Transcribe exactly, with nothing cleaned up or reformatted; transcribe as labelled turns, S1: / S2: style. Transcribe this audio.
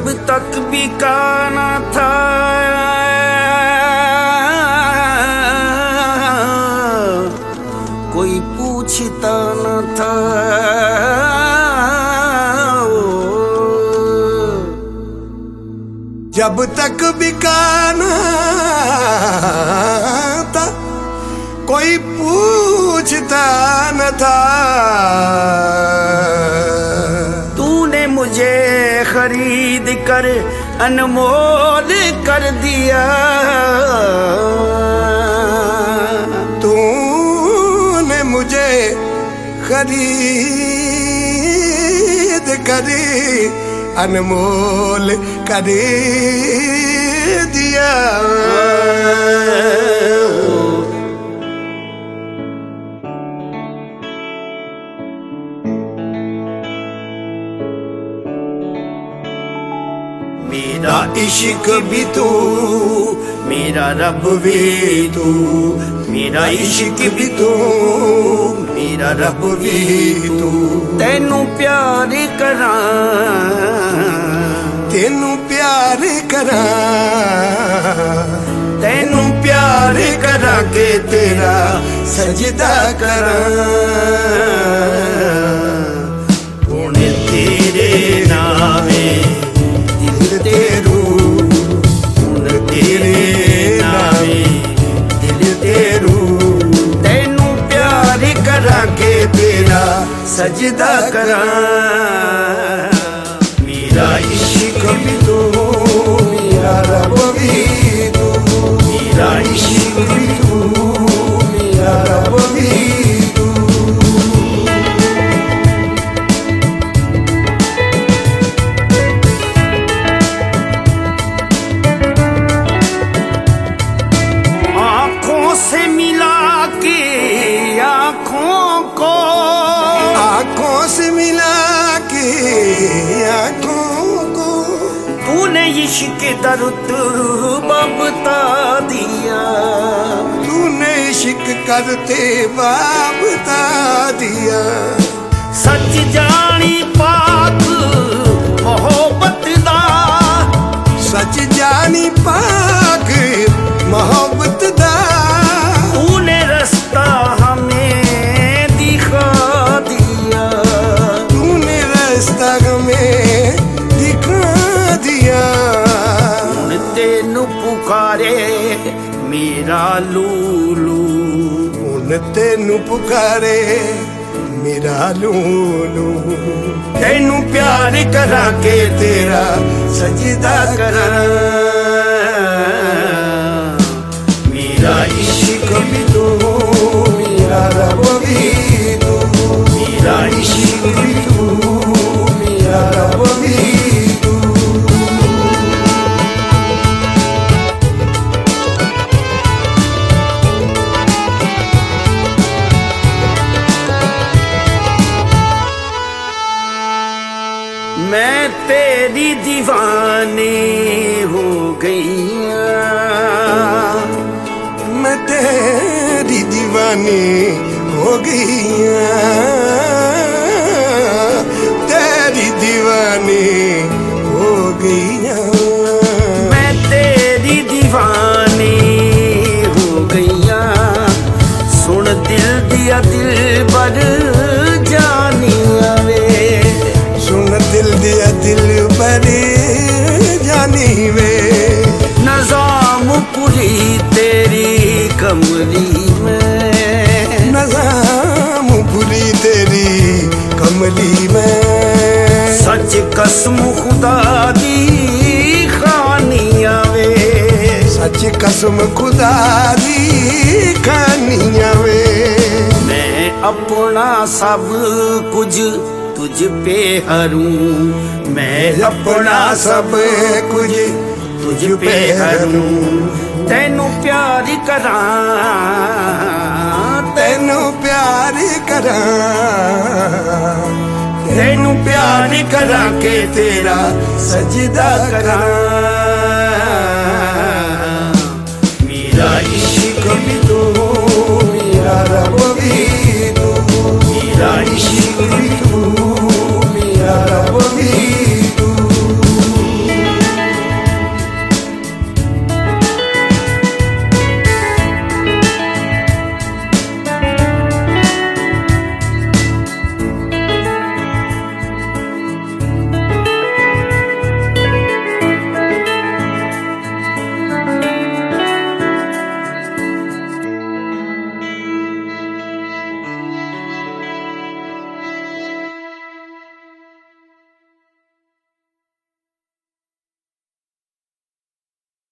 S1: जब तक बिकाना था कोई पूछता न था।
S2: जब तक बिकाना था कोई पूछता न था।
S1: तूने मुझे खरीद कर अनमोल कर दिया।
S2: तूने मुझे खरीद कर अनमोल कर दिया।
S1: मेरा इश्क भी तू, मेरा रब भी तू। मेरा इश्क भी तू, मेरा रब भी तू। तेनू प्यार करा,
S2: तेनू प्यार करा,
S1: तेनू प्यार करा के तेरा सजदा करा। हुण तेरे नामे दिल तेरू, हुण तेरे नामे दिल तेरू। तेनू प्यार करा के तेरा सजदा करा। मेरा इश्क भी तू, मेरा रब भी तू। मेरा इश्क भी तू, मेरा रब भी तू। आँखों से मिला के आँखों को,
S2: आँखों से मिला के आँखों को।
S1: तूने इश्क दर्द बता दिया।
S2: तूने इश्क करते बता दिया।
S1: सच जानी पाक मोहब्बत दा,
S2: सच जानी पाक मोहब्बत दा।
S1: तूने रास्ता हमें दिखा दिया।
S2: तूने रास्ता हमें दिखा दिया।
S1: हुण तेनू पुकारे मेरा लूलू।
S2: हुण तेनू पुकारे मेरा लूलू।
S1: तेनू प्यार करा के तेरा सजदा करा। मेरा इश्क भी तू, मेरा रब भी तू। मेरा इश्क भी तू, मेरा रब भी तू। मैं तेरी दीवानी हो गई,
S2: मैं तेरी दीवानी हो गई। तेरी दीवानी हो गई।
S1: मैं तेरी दीवानी हो गई। सुन दिल दिया दिल बर जानिया वे।
S2: सुन दिल दिया दिल बड़ी जानी वे।
S1: नज़ाम पूरी तेरी कमली में,
S2: नज़ाम पूरी तेरी कमली में।
S1: सच कसम खुदा दी खानिया वे।
S2: सच कसम खुदा दी खानिया वे।
S1: मैं अपना सब कुछ तुझ पे हरूं। मैं अपना सब कुछ तुझ पे हरूं। तेनू प्यार करा,
S2: तेनू प्यार करा।
S1: तेनू प्यार करा के तेरा सजदा करा।